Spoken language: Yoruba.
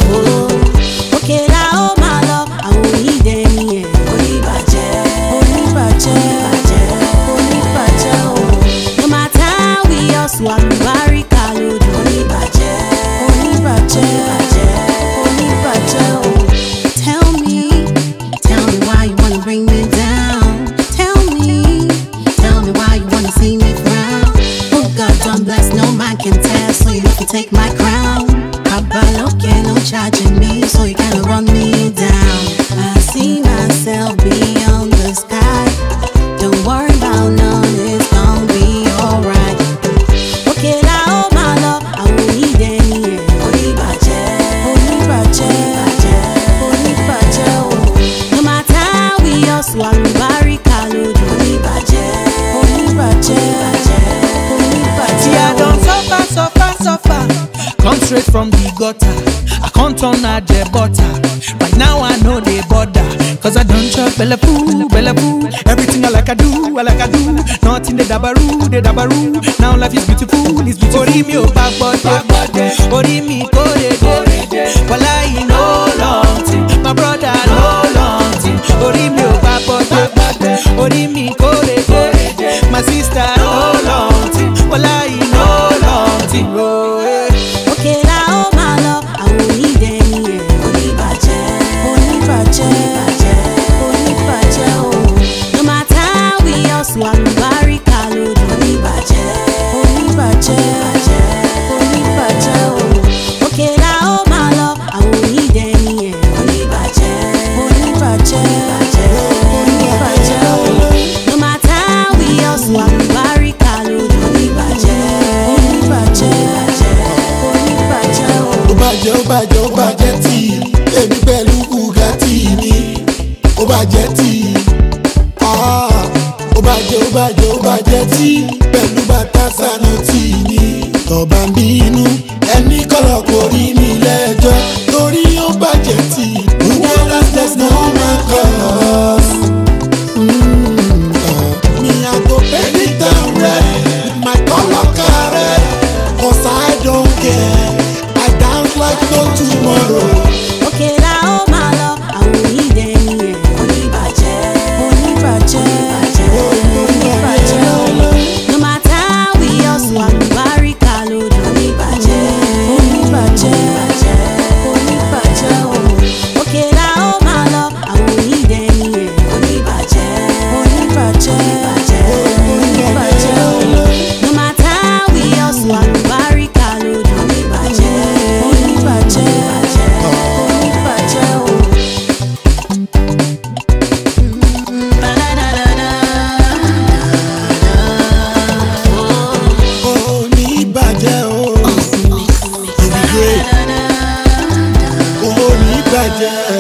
Okay, now my love, I won't need any. No matter how we hustle, I'm very caloed. Tell me why you wanna bring me down. Tell me why you wanna see me frown. Oh God, don't bless, no man can tell, so you can take my crown. Okay, no charging me, so you can't run me down. I see myself beyond the sky. Don't worry about none, it's gonna be alright. Okay, now my love, I won't need any. No matter how we hustle, I'm very caloed. I don't suffer. Come straight from the gutter. I can't turn a butter. Right now I know they bother. Cause I don't chop bella poo. Everything I like I do. Nothing they dabaroo. Now life is beautiful. Ori mi o bagbode. Ori mi korede. Wallahi no long thing. My brother no long thing. Ori mi o bagbode. Ori mi korede. My sister no long thing. Wallahi no long thing. Oh, yeah. Okay, now my love, I won't need any. No matter how we hustle, I'm very caloed. Okay, now my love, I won't need any. No matter how we hustle, I'm very caloed. Ó bàjẹ́ tí èmi pẹ̀lú Bugatti mi. Ó bàjẹ́ tí ó bàjẹ́ tí pẹ̀lú bàtà Sanusi mi. Tọ́ba ń bínú ẹni kọ́lọ̀ kò rí mi lẹ́jọ́ torí ó bàjẹ́ tí there's no man cause. Me I go bend it down red with my color carrot. Cause I don't care, I dance like no tomorrow. Okay, now my love, I won't need any. No matter how we hustle, I'm very caloed. Okay, now my love, I won't need any. No matter how we hustle, I'm very caloed. Bàjẹ́.